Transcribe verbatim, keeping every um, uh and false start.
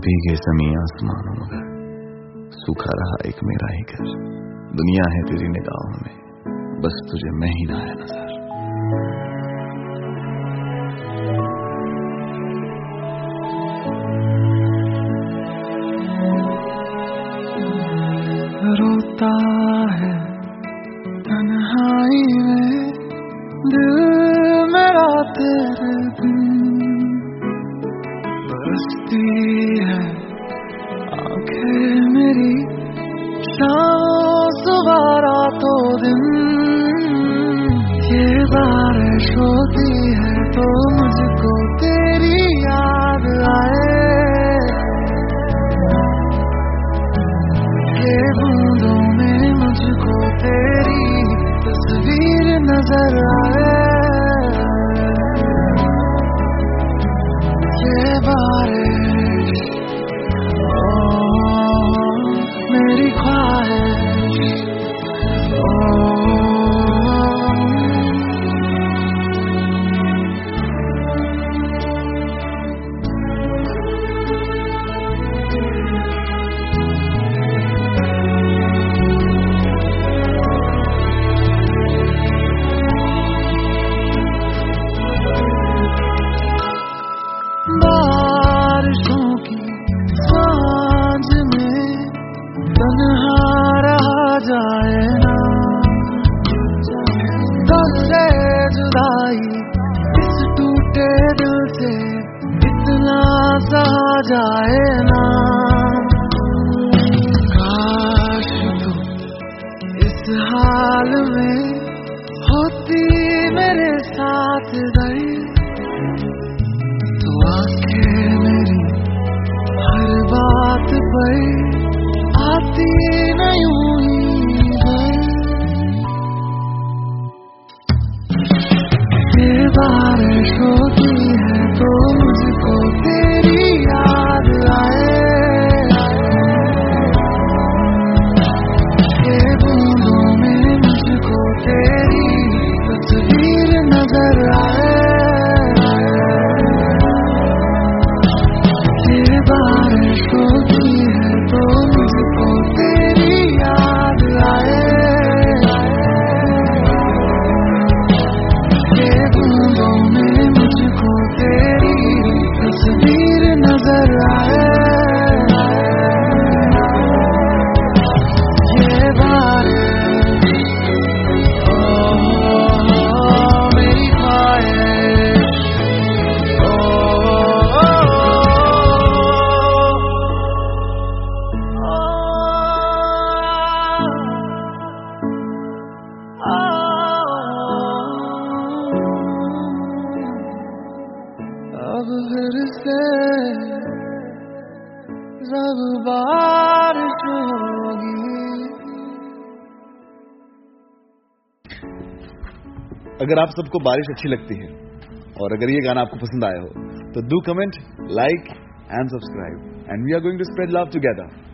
भीगे समी आसमानों मगर सूखा रहा एक मेरा ही घर। दुनिया है तेरी निगाहों में, बस तुझे मैं ही ना आया नजर। रोता है तन्हाई में दिल मेरा तेरे बिन, बरसती है आंखें मेरी शाम सुबह रातों दिन। ये बारिश होती है तो मुझको तेरी याद आए, ये बूंदों में मुझको तेरी तस्वीर नजर आए। ये बारिश ओ मेरी ख्वाहिश ओ बारिशों की सांझ में तन्हा रहा जाए ना, तुझसे जुदाई इस टूटे दिल से इतना सहा जाए ना। काश तू इस हाल में होती मेरे साथ गई, तो आंखें मेरी हर बात पर आती नहीं हुई घर। ये बारिश होती है तो मुझको तेरी याद आए, ये बूंदों में मुझको तेरी तस्वीर नजर आए। बारिश होती है तो मुझको तेरी याद आए, ये बूंदों में मुझको तेरी तस्वीर नजर आए। ये बारिश ओ मेरी ख्वाहिश अब फिर से जब बारिश होगी। अगर आप सबको बारिश अच्छी लगती है और अगर ये गाना आपको पसंद आया हो तो do comment, like and subscribe, and we are going to spread love together.